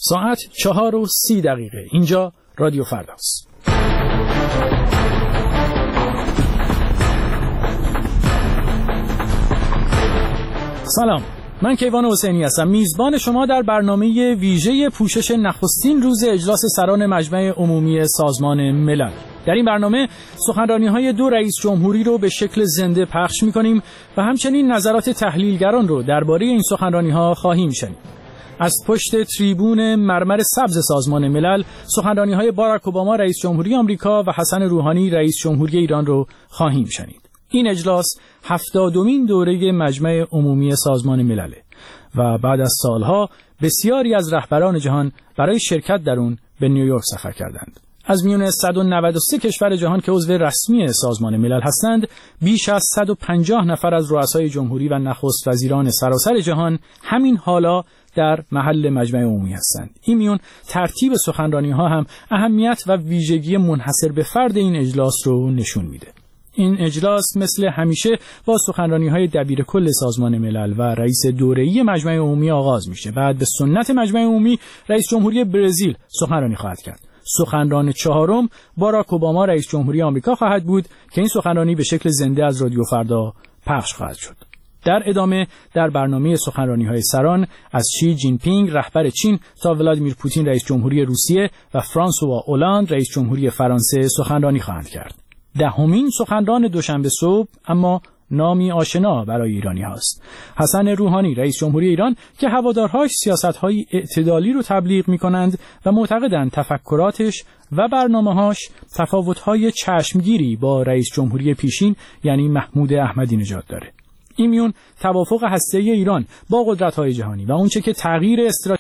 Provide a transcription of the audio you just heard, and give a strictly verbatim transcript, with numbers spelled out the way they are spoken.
ساعت چهار و سی دقیقه. اینجا رادیو فرداست. سلام، من کیوان حسینی هستم، میزبان شما در برنامه ویژه پوشش نخستین روز اجلاس سران مجمع عمومی سازمان ملل. در این برنامه سخنرانی‌های دو رئیس جمهوری رو به شکل زنده پخش می‌کنیم و همچنین نظرات تحلیلگران رو درباره این سخنرانی‌ها خواهیم شنید. از پشت تریبون مرمر سبز سازمان ملل سخنرانی‌های باراک اوباما رئیس جمهوری آمریکا و حسن روحانی رئیس جمهوری ایران رو خواهیم شنید. این اجلاس هفتادمین دوره مجمع عمومی سازمان ملل و بعد از سالها بسیاری از رهبران جهان برای شرکت در اون به نیویورک سفر کردند. از میون صد و نود و سه کشور جهان که عضو رسمی سازمان ملل هستند، بیش از صد و پنجاه نفر از رؤسای جمهوری و نخست وزیران سراسر جهان همین حالا در محل مجمع عمومی هستند. این میون ترتیب سخنرانی‌ها هم اهمیت و ویژگی منحصر به فرد این اجلاس رو نشون میده. این اجلاس مثل همیشه با سخنرانی‌های دبیر کل سازمان ملل و رئیس دوره‌ای مجمع عمومی آغاز میشه. بعد به سنت مجمع عمومی رئیس جمهوری برزیل سخنرانی خواهد کرد. سخنران چهارم باراک اوباما رئیس جمهوری آمریکا خواهد بود که این سخنرانی به شکل زنده از رادیو فردا پخش خواهد شد. در ادامه در برنامه سخنرانی‌های سران از شی جین پینگ رهبر چین تا ولادیمیر پوتین رئیس جمهوری روسیه و فرانسوا اولاند رئیس جمهوری فرانسه سخنرانی خواهند کرد. دهمین سخنران دوشنبه صبح اما نامی آشنا برای ایرانی هاست. حسن روحانی رئیس جمهوری ایران که هوادارهاش سیاست‌های اعتدالی رو تبلیغ می‌کنند و معتقدند تفکراتش و برنامه‌هاش تفاوت‌های چشمگیری با رئیس جمهوری پیشین یعنی محمود احمدی نژاد داره. این میون توافق هسته‌ای ایران با قدرت‌های جهانی و اونچه که تغییر استراتژی